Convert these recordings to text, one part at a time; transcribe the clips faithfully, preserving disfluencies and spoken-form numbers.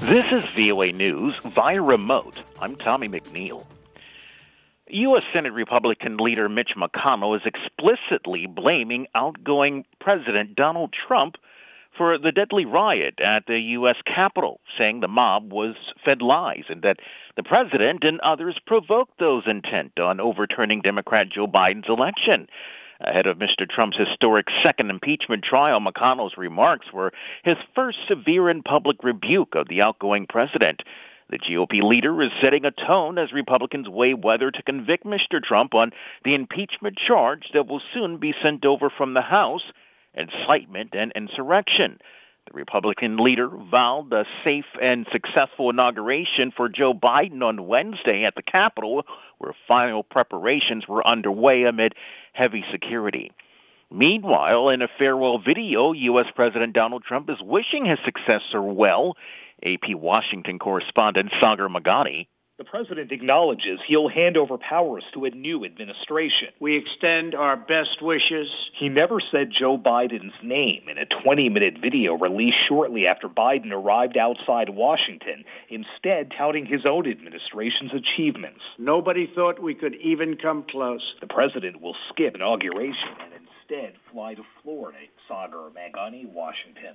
This is V O A News via remote. I'm Tommy McNeil. U S. Senate Republican leader Mitch McConnell is explicitly blaming outgoing President Donald Trump for the deadly riot at the U S. Capitol, saying the mob was fed lies and that the president and others provoked those intent on overturning Democrat Joe Biden's election. Ahead of Mister Trump's historic second impeachment trial, McConnell's remarks were his first severe and public rebuke of the outgoing president. The G O P leader is setting a tone as Republicans weigh whether to convict Mister Trump on the impeachment charge that will soon be sent over from the House, incitement and insurrection. The Republican leader vowed a safe and successful inauguration for Joe Biden on Wednesday at the Capitol, where final preparations were underway amid heavy security. Meanwhile, in a farewell video, U S. President Donald Trump is wishing his successor well. A P Washington correspondent Sagar Magani. The president acknowledges he'll hand over powers to a new administration. We extend our best wishes. He never said Joe Biden's name in a twenty-minute video released shortly after Biden arrived outside Washington, instead touting his own administration's achievements. Nobody thought we could even come close. The president will skip inauguration and instead fly to Florida. Sagar Magani, Washington.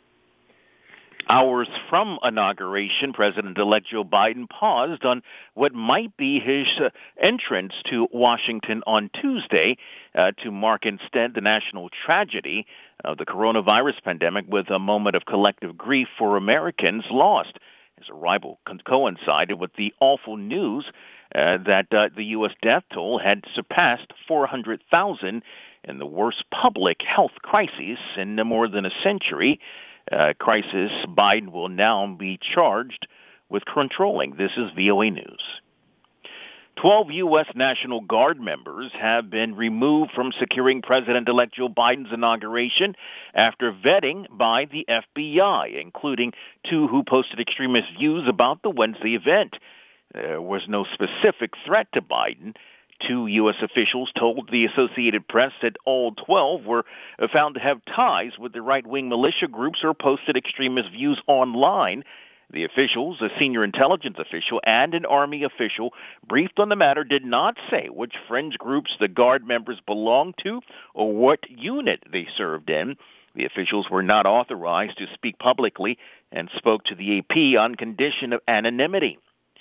Hours from inauguration, President-elect Joe Biden paused on what might be his uh, entrance to Washington on Tuesday uh, to mark instead the national tragedy of the coronavirus pandemic with a moment of collective grief for Americans lost. His arrival co- coincided with the awful news uh, that uh, the U S death toll had surpassed four hundred thousand in the worst public health crisis in more than a century. Uh, crisis Biden will now be charged with controlling. This is V O A News. Twelve U S. National Guard members have been removed from securing President-elect Joe Biden's inauguration after vetting by the F B I, including two who posted extremist views about the Wednesday event. There was no specific threat to Biden. Two U S officials told the Associated Press that all twelve were found to have ties with the right-wing militia groups or posted extremist views online. The officials, a senior intelligence official and an Army official, briefed on the matter, did not say which fringe groups the Guard members belonged to or what unit they served in. The officials were not authorized to speak publicly and spoke to the A P on condition of anonymity.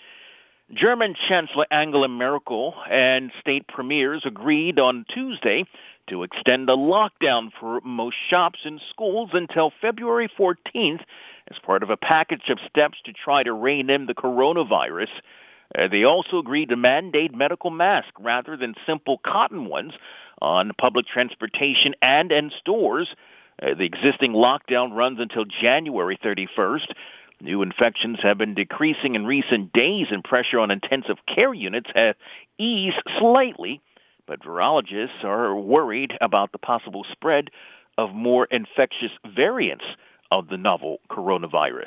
German Chancellor Angela Merkel and state premiers agreed on Tuesday to extend a lockdown for most shops and schools until February fourteenth as part of a package of steps to try to rein in the coronavirus. Uh, they also agreed to mandate medical masks rather than simple cotton ones on public transportation and in stores. Uh, the existing lockdown runs until January thirty-first. New infections have been decreasing in recent days, and pressure on intensive care units has eased slightly, but virologists are worried about the possible spread of more infectious variants of the novel coronavirus.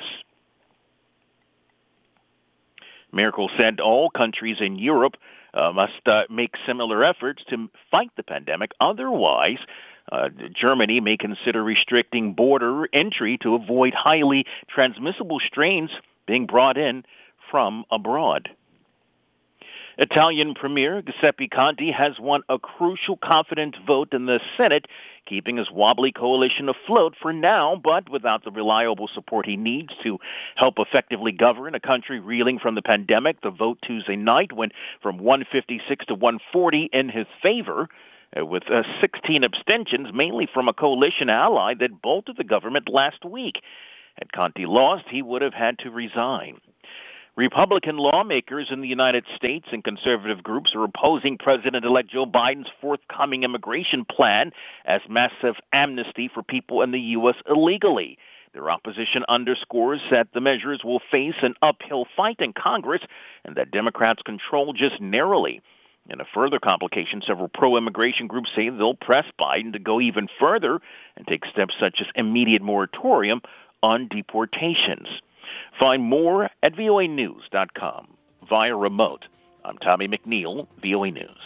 Merkel said all countries in Europe uh, must uh, make similar efforts to fight the pandemic. Otherwise, Uh, Germany may consider restricting border entry to avoid highly transmissible strains being brought in from abroad. Italian Premier Giuseppe Conte has won a crucial confidence vote in the Senate, keeping his wobbly coalition afloat for now, but without the reliable support he needs to help effectively govern a country reeling from the pandemic. The vote Tuesday night went from one fifty-six to one forty in his favor, Uh, with uh, sixteen abstentions, mainly from a coalition ally that bolted the government last week. Had Conte lost, he would have had to resign. Republican lawmakers in the United States and conservative groups are opposing President-elect Joe Biden's forthcoming immigration plan as massive amnesty for people in the U S illegally. Their opposition underscores that the measures will face an uphill fight in Congress and that Democrats control just narrowly. In a further complication, several pro-immigration groups say they'll press Biden to go even further and take steps such as immediate moratorium on deportations. Find more at V O A news dot com via remote. I'm Tommy McNeil, V O A News.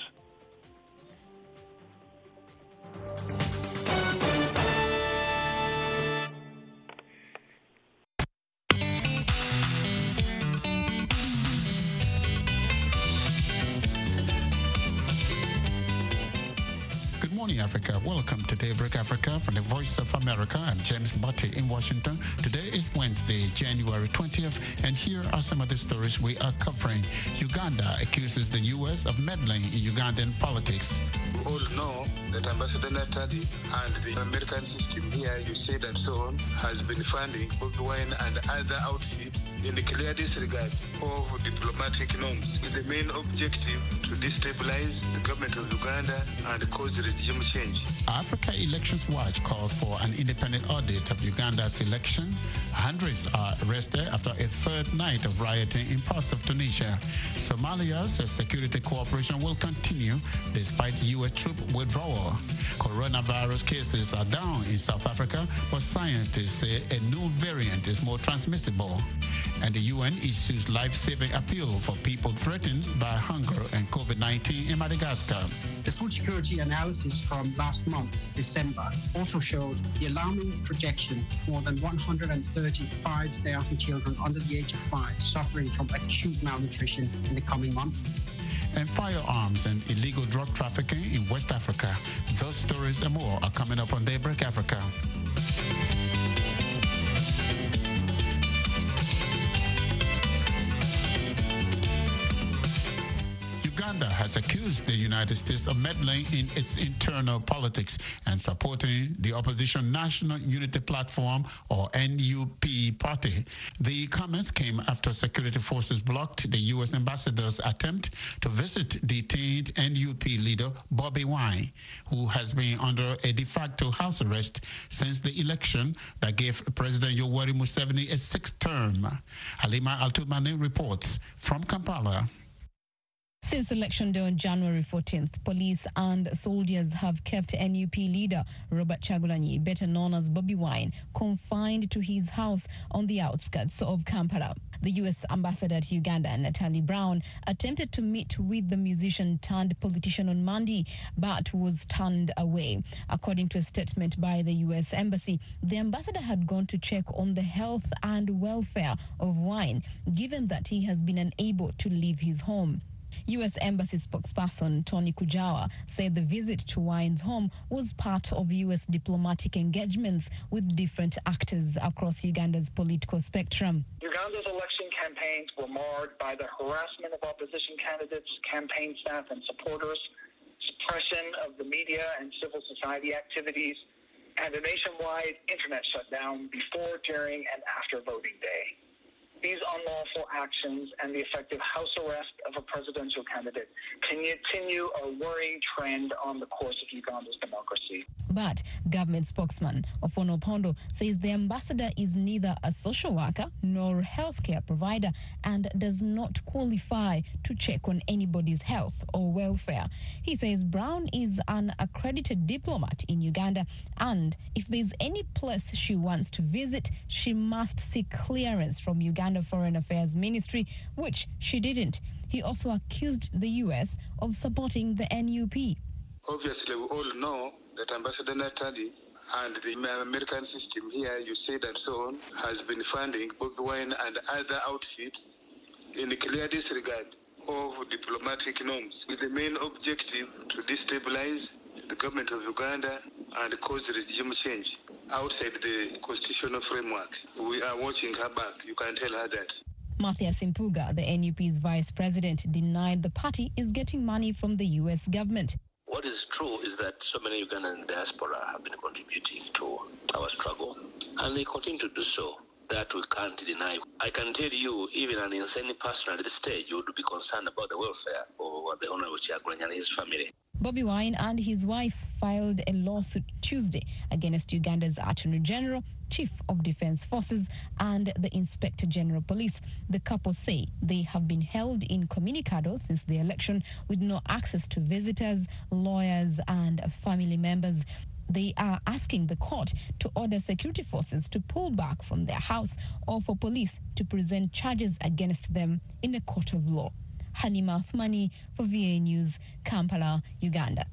morning, Africa. Welcome to Daybreak Africa from the Voice of America. I'm James Botti in Washington. Today is Wednesday, January twentieth, and here are some of the stories we are covering. Uganda accuses the U S of meddling in Ugandan politics. We all know that Ambassador Natali and the American system here, you say that so on, has been funding Bobi Wine and other outfits in the clear disregard of diplomatic norms, with the main objective to destabilize the government of Uganda and cause regime change. Africa Elections Watch calls for an independent audit of Uganda's election. Hundreds are arrested after a third night of rioting in parts of Tunisia. Somalia says security cooperation will continue despite U S troop withdrawal. Coronavirus cases are down in South Africa, but scientists say a new variant is more transmissible. And the U N issues life-saving appeal for people threatened by hunger and COVID nineteen in Madagascar. The food security analysis from last month, December, also showed the alarming projection more than one hundred thirty-five thousand children under the age of five suffering from acute malnutrition in the coming months. And firearms and illegal drug trafficking in West Africa. Those stories and more are coming up on Daybreak Africa. Uganda has accused the United States of meddling in its internal politics and supporting the opposition National Unity Platform, or N U P party. The comments came after security forces blocked the U S ambassador's attempt to visit detained N U P leader Bobi Wine, who has been under a de facto house arrest since the election that gave President Yoweri Museveni a sixth term. Halima Altumani reports from Kampala. Since election day on January fourteenth, police and soldiers have kept N U P leader Robert Chagulanyi, better known as Bobi Wine, confined to his house on the outskirts of Kampala. The U S ambassador to Uganda, Natalie Brown, attempted to meet with the musician turned politician on Monday, but was turned away. According to a statement by the U S embassy, the ambassador had gone to check on the health and welfare of Wine, given that he has been unable to leave his home. U S Embassy spokesperson Tony Kujawa said the visit to Wine's home was part of U S diplomatic engagements with different actors across Uganda's political spectrum. Uganda's election campaigns were marred by the harassment of opposition candidates, campaign staff and supporters, suppression of the media and civil society activities, and a nationwide internet shutdown before, during, and after voting day. These unlawful actions and the effective house arrest of a presidential candidate continue a worrying trend on the course of Uganda's democracy. But government spokesman Ofono Opondo says the ambassador is neither a social worker nor a healthcare provider and does not qualify to check on anybody's health or welfare. He says Brown is an accredited diplomat in Uganda, and if there's any place she wants to visit, she must seek clearance from Uganda Foreign Affairs Ministry, which she didn't. He also accused the U S of supporting the N U P. Obviously, we all know that Ambassador Natali and the American system here, you say that so on, has been funding Bobi Wine and other outfits in clear disregard of diplomatic norms, with the main objective to destabilize the government of Uganda and cause regime change outside the constitutional framework. We are watching her back. You can tell her that. Matthias Impuga, the N U P's vice president, denied the party is getting money from the U S government. What is true is that so many Ugandan diaspora have been contributing to our struggle, and they continue to do so. That we can't deny. I can tell you, even an insane person at this stage would be concerned about the welfare of the Honorable Chagulanyi and his family. Bobi Wine and his wife filed a lawsuit Tuesday against Uganda's Attorney General, Chief of Defense Forces, and the Inspector General Police. The couple say they have been held incommunicado since the election, with no access to visitors, lawyers, and family members. They are asking the court to order security forces to pull back from their house or for police to present charges against them in a court of law. Halima Athmani for V A News, Kampala, Uganda.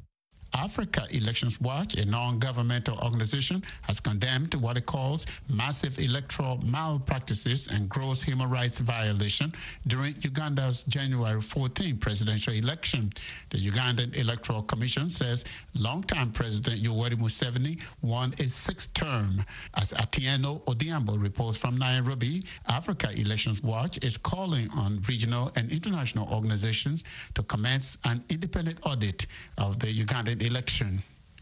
Africa Elections Watch, a non-governmental organization, has condemned what it calls massive electoral malpractices and gross human rights violation during Uganda's January fourteenth presidential election. The Ugandan Electoral Commission says longtime President Yoweri Museveni won a sixth term. As Atieno Odiambo reports from Nairobi, Africa Elections Watch is calling on regional and international organizations to commence an independent audit of the Ugandan election.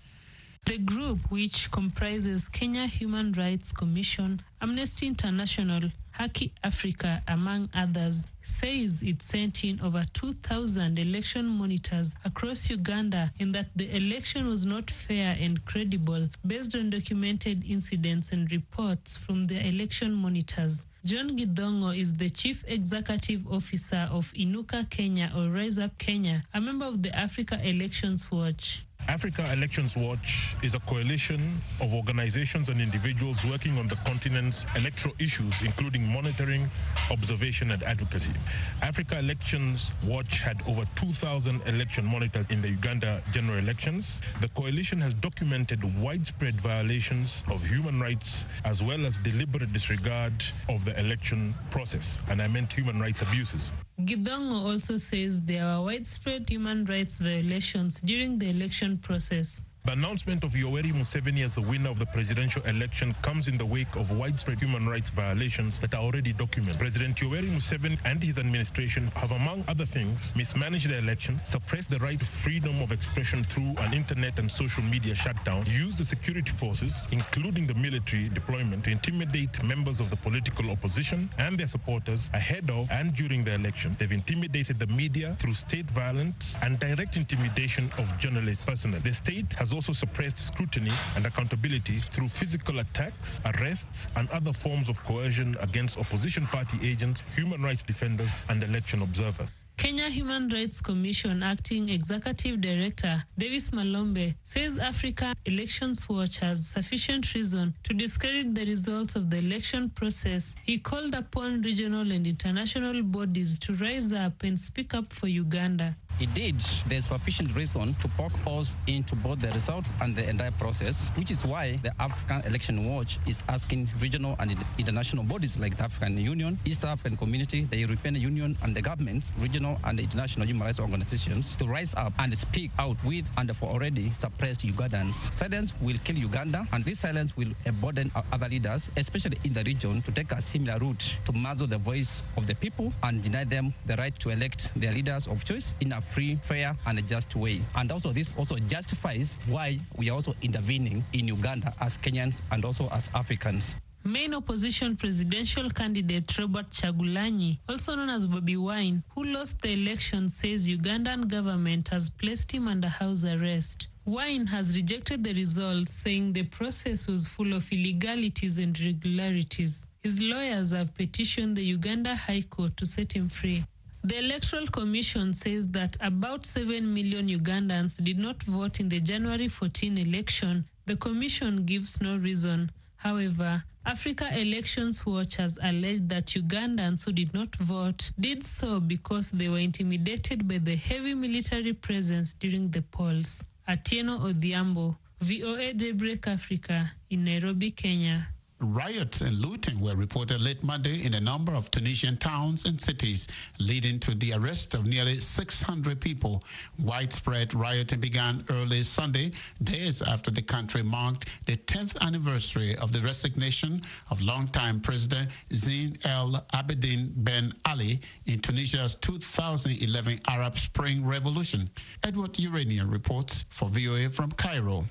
The group, which comprises Kenya Human Rights Commission, Amnesty International, Haki Africa, among others, says it sent in over two thousand election monitors across Uganda and that the election was not fair and credible based on documented incidents and reports from the election monitors. John Gidongo is the Chief Executive Officer of Inuka Kenya, or Rise Up Kenya, a member of the Africa Elections Watch. Africa Elections Watch is a coalition of organizations and individuals working on the continent's electoral issues, including monitoring, observation, and advocacy. Africa Elections Watch had over two thousand election monitors in the Uganda general elections. The coalition has documented widespread violations of human rights as well as deliberate disregard of the election process, and I meant human rights abuses. Gidongo also says there were widespread human rights violations during the election process. The announcement of Yoweri Museveni as the winner of the presidential election comes in the wake of widespread human rights violations that are already documented. President Yoweri Museveni and his administration have, among other things, mismanaged the election, suppressed the right to freedom of expression through an internet and social media shutdown, used the security forces, including the military deployment, to intimidate members of the political opposition and their supporters ahead of and during the election. They've intimidated the media through state violence and direct intimidation of journalists personally. The state has also suppressed scrutiny and accountability through physical attacks, arrests, and other forms of coercion against opposition party agents, human rights defenders, and election observers. Kenya Human Rights Commission Acting Executive Director Davis Malombe says Africa Elections Watch has sufficient reason to discredit the results of the election process. He called upon regional and international bodies to rise up and speak up for Uganda. Indeed, there's sufficient reason to poke holes into both the results and the entire process, which is why the African Election Watch is asking regional and international bodies like the African Union, East African Community, the European Union, and the governments, regional and international human rights organizations to rise up and speak out with and for already suppressed Ugandans. Silence will kill Uganda, and this silence will embolden other leaders, especially in the region, to take a similar route to muzzle the voice of the people and deny them the right to elect their leaders of choice in a free, fair, and a just way. And also this also justifies why we are also intervening in Uganda as Kenyans and also as Africans. Main opposition presidential candidate Robert Chagulanyi, also known as Bobi Wine, who lost the election, says Ugandan government has placed him under house arrest. Wine has rejected the results, saying the process was full of illegalities and irregularities. His lawyers have petitioned the Uganda High Court to set him free. The Electoral Commission says that about seven million Ugandans did not vote in the January fourteenth election. The commission gives no reason. However, Africa Elections Watch has alleged that Ugandans who did not vote did so because they were intimidated by the heavy military presence during the polls. Atieno Odhiambo, V O A Daybreak Africa, in Nairobi, Kenya. Riots and looting were reported late Monday in a number of Tunisian towns and cities, leading to the arrest of nearly six hundred people. Widespread rioting began early Sunday, days after the country marked the tenth anniversary of the resignation of longtime President Zine El Abidine Ben Ali in Tunisia's two thousand eleven Arab Spring Revolution. Edward Urania reports for V O A from Cairo.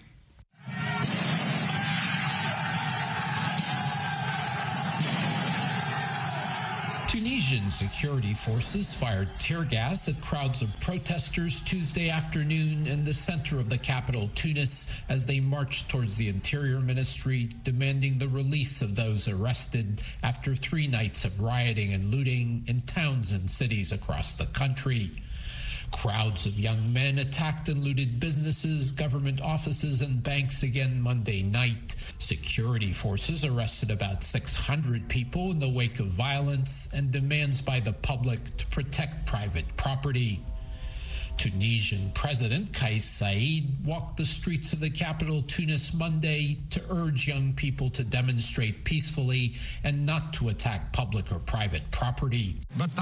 Tunisian security forces fired tear gas at crowds of protesters Tuesday afternoon in the center of the capital, Tunis, as they marched towards the Interior Ministry, demanding the release of those arrested after three nights of rioting and looting in towns and cities across the country. Crowds of young men attacked and looted businesses, government offices, and banks again Monday night. Security forces arrested about six hundred people in the wake of violence and demands by the public to protect private property. Tunisian President Kais Saied walked the streets of the capital Tunis Monday to urge young people to demonstrate peacefully and not to attack public or private property.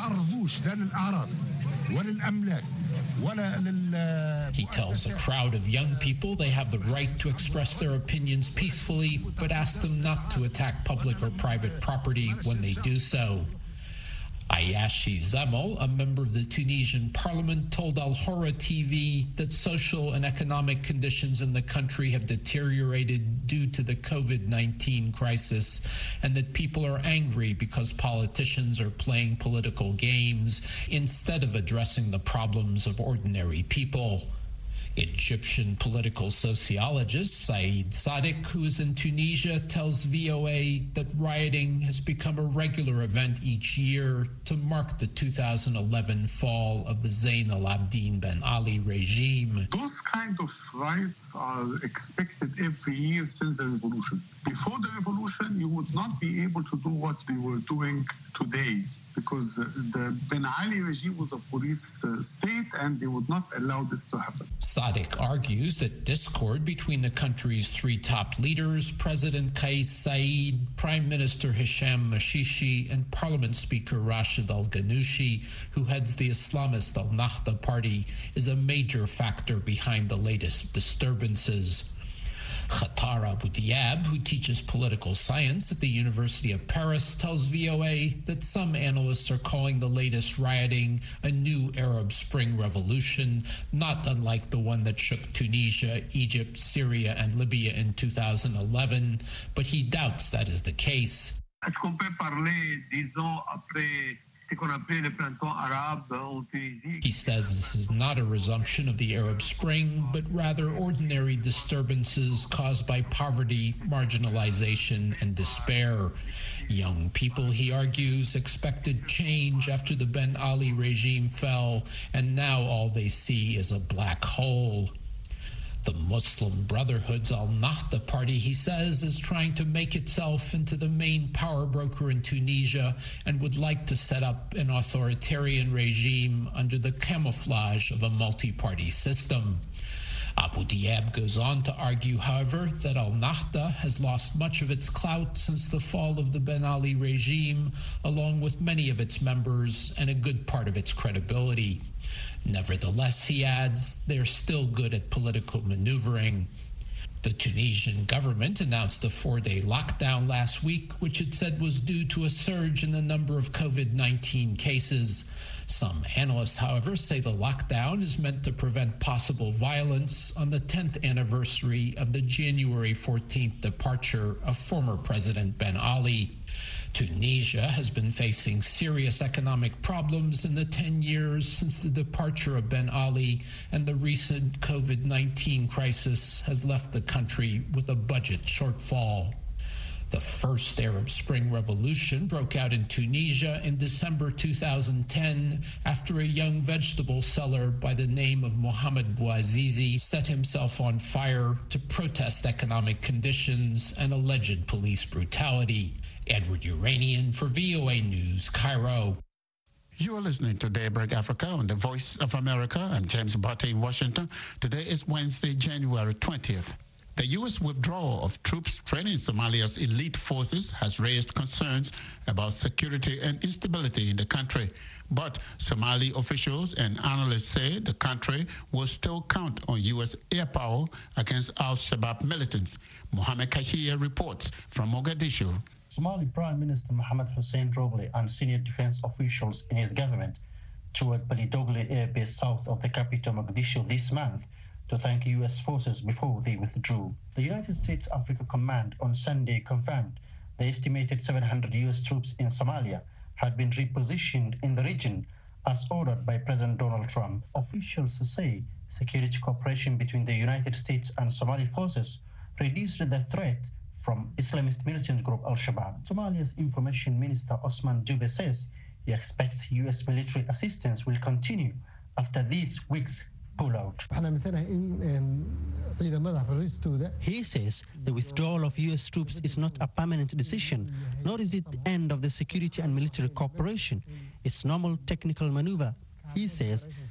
He tells a crowd of young people they have the right to express their opinions peacefully, but asks them not to attack public or private property when they do so. Ayashi Zemel, a member of the Tunisian parliament, told Al Hora T V that social and economic conditions in the country have deteriorated due to the COVID nineteen crisis, and that people are angry because politicians are playing political games instead of addressing the problems of ordinary people. Egyptian political sociologist Said Sadiq, who is in Tunisia, tells V O A that rioting has become a regular event each year to mark the two thousand eleven fall of the Zayn al-Abidine Ben Ali regime. Those kind of riots are expected every year since the revolution. Before the revolution, you would not be able to do what they were doing today, because the Ben Ali regime was a police uh, state and they would not allow this to happen. Sadiq argues that discord between the country's three top leaders, President Kais Saied, Prime Minister Hisham Mashishi, and Parliament Speaker Rashid Al-Ghanouchi, who heads the Islamist Al-Nahda party, is a major factor behind the latest disturbances. Khatar Abu Diab, who teaches political science at the University of Paris, tells V O A that some analysts are calling the latest rioting a new Arab Spring revolution, not unlike the one that shook Tunisia, Egypt, Syria, and Libya in two thousand eleven, but he doubts that is the case. He says this is not a resumption of the Arab Spring, but rather ordinary disturbances caused by poverty, marginalization, and despair. Young people, he argues, expected change after the Ben Ali regime fell, and now all they see is a black hole. The Muslim Brotherhood's Al-Nahda party, he says, is trying to make itself into the main power broker in Tunisia and would like to set up an authoritarian regime under the camouflage of a multi-party system. Abu Diab goes on to argue, however, that Al-Nahda has lost much of its clout since the fall of the Ben Ali regime, along with many of its members and a good part of its credibility. Nevertheless, he adds, they're still good at political maneuvering. The Tunisian government announced a four-day lockdown last week, which it said was due to a surge in the number of COVID nineteen cases. Some analysts, however, say the lockdown is meant to prevent possible violence on the tenth anniversary of the January fourteenth departure of former President Ben Ali. Tunisia has been facing serious economic problems in the ten years since the departure of Ben Ali, and the recent COVID nineteen crisis has left the country with a budget shortfall. The first Arab Spring revolution broke out in Tunisia in December two thousand ten after a young vegetable seller by the name of Mohamed Bouazizi set himself on fire to protest economic conditions and alleged police brutality. Edward Uranian for V O A News, Cairo. You are listening to Daybreak Africa on the Voice of America. I'm James Botte in Washington. Today is Wednesday, January twentieth. The U S withdrawal of troops training Somalia's elite forces has raised concerns about security and instability in the country. But Somali officials and analysts say the country will still count on U S air power against Al-Shabaab militants. Mohamed Kahir reports from Mogadishu. Somali Prime Minister Mohamed Hussein Roble and senior defense officials in his government toured Balidogle Air Base south of the capital Mogadishu this month to thank U S forces before they withdrew. The United States Africa Command on Sunday confirmed the estimated seven hundred U S troops in Somalia had been repositioned in the region as ordered by President Donald Trump. Officials say security cooperation between the United States and Somali forces reduced the threat from Islamist militant group Al-Shabaab. Somalia's Information Minister Osman Jube says he expects U S military assistance will continue after this week's pullout. He says the withdrawal of U S troops is not a permanent decision, nor is it the end of the security and military cooperation. It's normal technical maneuver. He says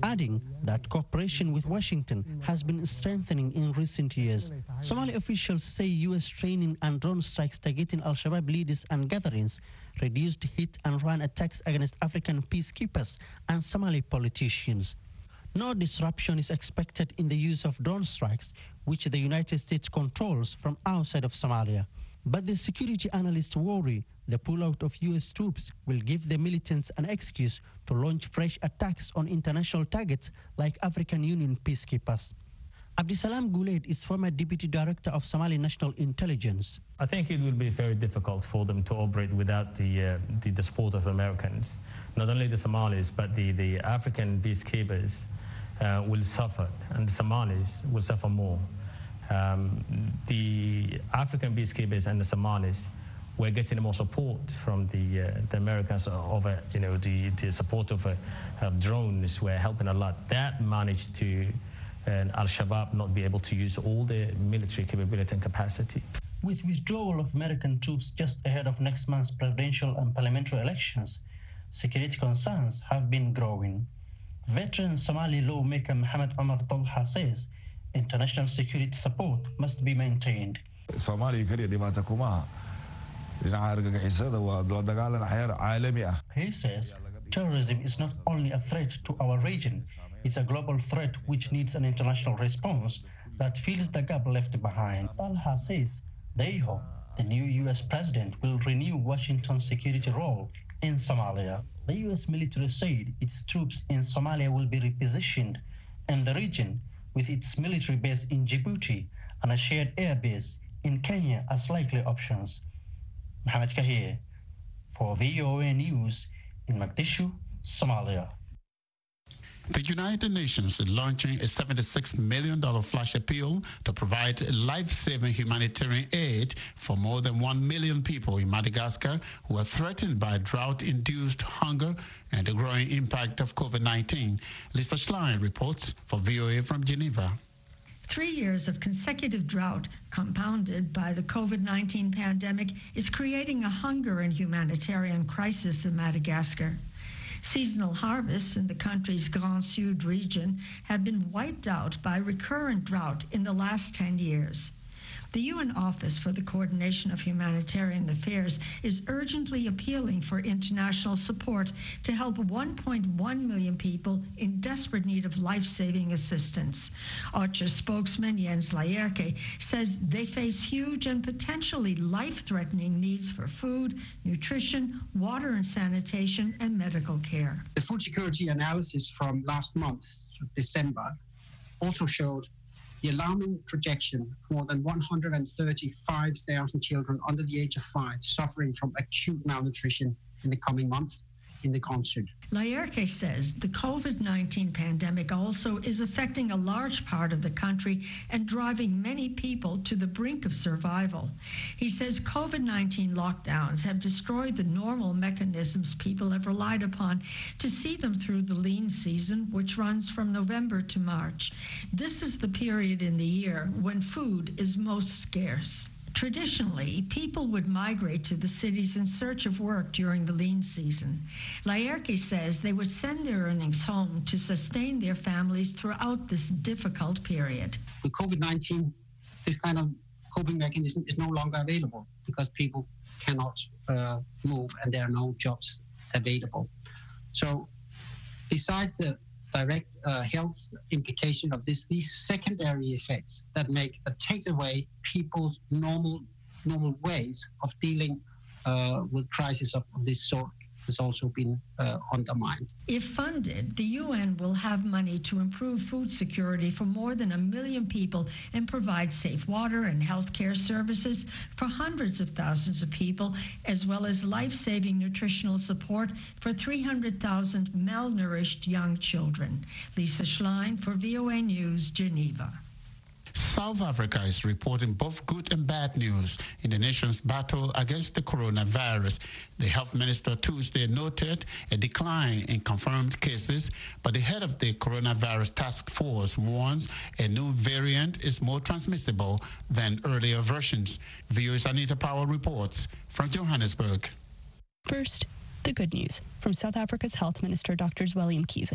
adding that cooperation with Washington has been strengthening in recent years. Somali officials say U S training and drone strikes targeting al-Shabaab leaders and gatherings reduced hit-and-run attacks against African peacekeepers and Somali politicians. No disruption is expected in the use of drone strikes, which the United States controls from outside of Somalia. But the security analysts worry the pullout of U S troops will give the militants an excuse to launch fresh attacks on international targets like African Union peacekeepers. Abdisalam Guled is former Deputy Director of Somali National Intelligence. I think it will be very difficult for them to operate without the, uh, the, the support of Americans. Not only the Somalis, but the, the African peacekeepers uh, will suffer, and the Somalis will suffer more. Um, the African peacekeepers and the Somalis were getting more support from the, uh, the Americans over, you know, the, the support of uh, uh, drones were helping a lot. That managed to uh, Al-Shabaab not be able to use all the military capability and capacity. With withdrawal of American troops just ahead of next month's presidential and parliamentary elections, security concerns have been growing. Veteran Somali lawmaker Mohamed Omar Talha says international security support must be maintained. Somalia kaliya dhibaato kuma aha dhinaca argagixisada waa la dagaalan xeer caalami ah. He says terrorism is not only a threat to our region, it's a global threat which needs an international response that fills the gap left behind. Talha says they hope the new U S president will renew Washington's security role in Somalia. The U S military said its troops in Somalia will be repositioned in the region, with its military base in Djibouti and a shared air base in Kenya as likely options. Mohamed Kahir for V O A News in Mogadishu, Somalia. The United Nations is launching a seventy-six million dollars flash appeal to provide life-saving humanitarian aid for more than one million people in Madagascar who are threatened by drought-induced hunger and the growing impact of COVID nineteen. Lisa Schlein reports for V O A from Geneva. Three years of consecutive drought, compounded by the COVID nineteen pandemic, is creating a hunger and humanitarian crisis in Madagascar. Seasonal harvests in the country's Grand Sud region have been wiped out by recurrent drought in the last ten years. The U N Office for the Coordination of Humanitarian Affairs is urgently appealing for international support to help one point one million people in desperate need of life-saving assistance. OCHA spokesman Jens Laerke says they face huge and potentially life-threatening needs for food, nutrition, water and sanitation, and medical care. The food security analysis from last month, December, also showed the alarming projection of more than one hundred thirty-five thousand children under the age of five suffering from acute malnutrition in the coming months in the Grand Sud. Laerke says the COVID nineteen pandemic also is affecting a large part of the country and driving many people to the brink of survival. He says COVID nineteen lockdowns have destroyed the normal mechanisms people have relied upon to see them through the lean season, which runs from November to March. This is the period in the year when food is most scarce. Traditionally, people would migrate to the cities in search of work during the lean season. Laerke says they would send their earnings home to sustain their families throughout this difficult period. With COVID nineteen, this kind of coping mechanism is no longer available because people cannot uh, move and there are no jobs available. So besides the direct uh, health implication of this, these secondary effects that make that takes away people's normal normal ways of dealing uh, with crises of, of this sort has also been uh, undermined. If funded, the U N will have money to improve food security for more than a million people and provide safe water and health care services for hundreds of thousands of people, as well as life-saving nutritional support for three hundred thousand malnourished young children. Lisa Schlein for V O A News, Geneva. South Africa is reporting both good and bad news in the nation's battle against the coronavirus. The health minister Tuesday noted a decline in confirmed cases, but the head of the coronavirus task force warns a new variant is more transmissible than earlier versions. V O A's Anita Powell reports from Johannesburg. First, the good news from South Africa's Health Minister Doctor Zweli Mkhize.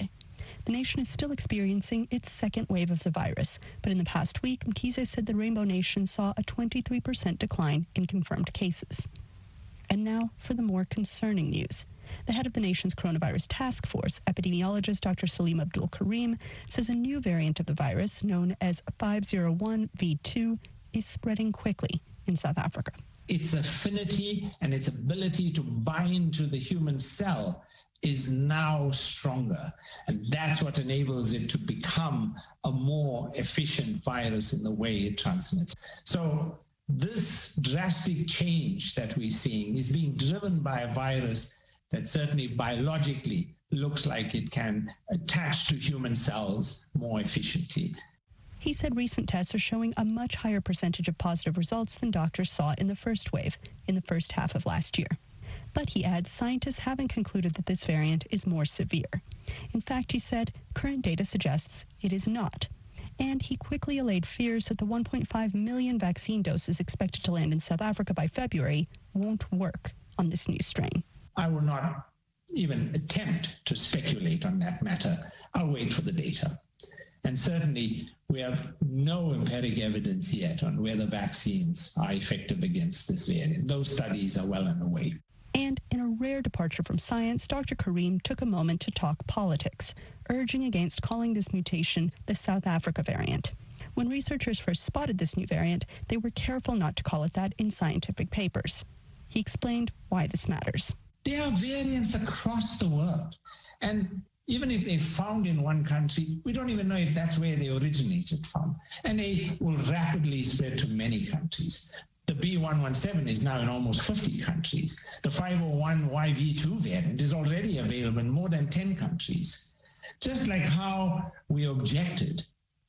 The nation is still experiencing its second wave of the virus, but in the past week, Mkhize said the Rainbow Nation saw a twenty-three percent decline in confirmed cases. And now for the more concerning news. The head of the nation's coronavirus task force, epidemiologist Doctor Salim Abdul Karim, says a new variant of the virus, known as five oh one V two, is spreading quickly in South Africa. Its affinity and its ability to bind to the human cell is now stronger. And that's what enables it to become a more efficient virus in the way it transmits. So this drastic change that we're seeing is being driven by a virus that certainly biologically looks like it can attach to human cells more efficiently. He said recent tests are showing a much higher percentage of positive results than doctors saw in the first wave, in the first half of last year. But he adds scientists haven't concluded that this variant is more severe. In fact, he said, current data suggests it is not. And he quickly allayed fears that the one point five million vaccine doses expected to land in South Africa by February won't work on this new strain. I will not even attempt to speculate on that matter. I'll wait for the data. And certainly, we have no empiric evidence yet on whether vaccines are effective against this variant. Those studies are well underway. And in a rare departure from science, Doctor Karim took a moment to talk politics, urging against calling this mutation the South Africa variant. When researchers first spotted this new variant, they were careful not to call it that in scientific papers. He explained why this matters. There are variants across the world. And even if they're found in one country, we don't even know if that's where they originated from. And they will rapidly spread to many countries. The B one one seven is now in almost fifty countries. The five oh one Y V two variant is already available in more than ten countries. Just like how we objected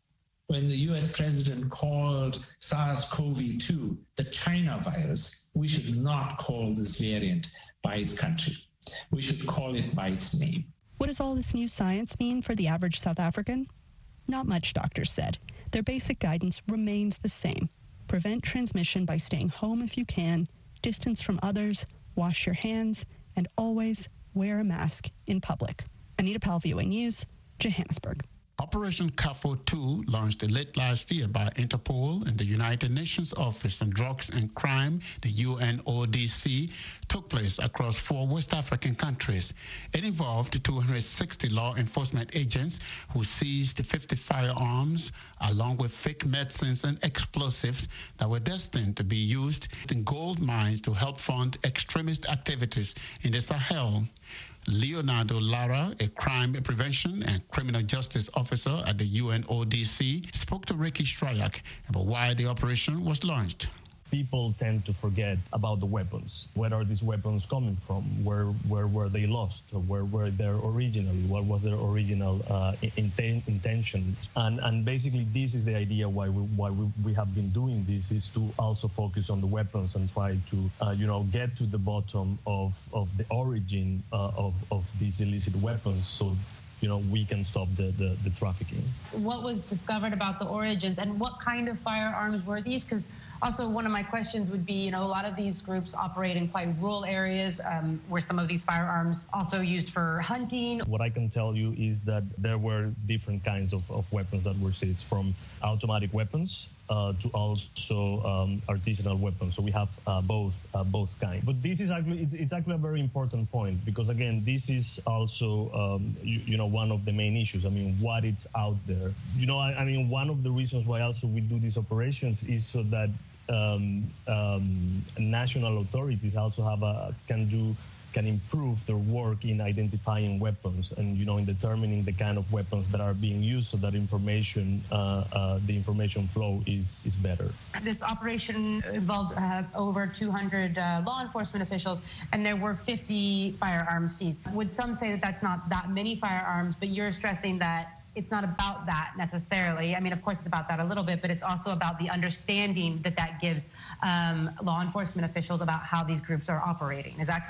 when the U S president called SARS-C o V two the China virus, we should not call this variant by its country. We should call it by its name. What does all this new science mean for the average South African? Not much, doctors said. Their basic guidance remains the same. Prevent transmission by staying home if you can, distance from others, wash your hands, and always wear a mask in public. Anita Powell, V O A News, Johannesburg. Operation CAFO two, launched late last year by Interpol and the United Nations Office on Drugs and Crime, the U N O D C, took place across four West African countries. It involved two hundred sixty law enforcement agents who seized fifty firearms, along with fake medicines and explosives that were destined to be used in gold mines to help fund extremist activities in the Sahel. Leonardo Lara, a crime prevention and criminal justice officer at the U N O D C, spoke to Ricky Stryak about why the operation was launched. People tend to forget about the weapons. Where are these weapons coming from? Where where were they lost? Where were they originally? What was their original uh, inten intention? And and basically, this is the idea why we why we, we have been doing this, is to also focus on the weapons and try to uh, you know get to the bottom of of the origin uh, of of these illicit weapons, so you know we can stop the, the the trafficking. What was discovered about the origins, and what kind of firearms were these? Because also, one of my questions would be, you know, a lot of these groups operate in quite rural areas um, where some of these firearms also used for hunting. What I can tell you is that there were different kinds of, of weapons that were seized, from automatic weapons uh, to also um, artisanal weapons. So we have uh, both uh, both kinds. But this is actually it's, it's actually a very important point, because again, this is also um, you, you know one of the main issues. I mean, what is out there. You know, I, I mean, one of the reasons why also we do these operations is so that Um, um, national authorities also have a, can do can improve their work in identifying weapons and you know in determining the kind of weapons that are being used, so that information uh, uh, the information flow is is better. This operation involved uh, over two hundred uh, law enforcement officials, and there were fifty firearms seized. Would some say that that's not that many firearms, but you're stressing that it's not about that necessarily. I mean, of course, it's about that a little bit, but it's also about the understanding that that gives um, law enforcement officials about how these groups are operating. Is that correct?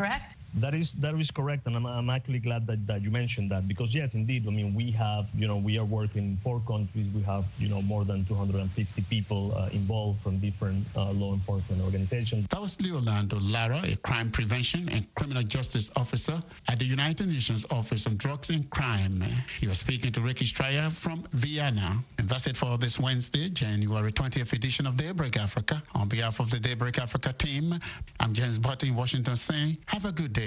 That is that is correct, and I'm, I'm actually glad that, that you mentioned that, because yes, indeed, I mean, we have, you know, we are working in four countries. We have, you know, more than two hundred fifty people uh, involved from different uh, law enforcement organizations. That was Leonardo Lara, a crime prevention and criminal justice officer at the United Nations Office on Drugs and Crime. He was speaking to Ricky Stryer from Vienna. And that's it for this Wednesday, January twentieth edition of Daybreak Africa. On behalf of the Daybreak Africa team, I'm James Butt in Washington saying, have a good day.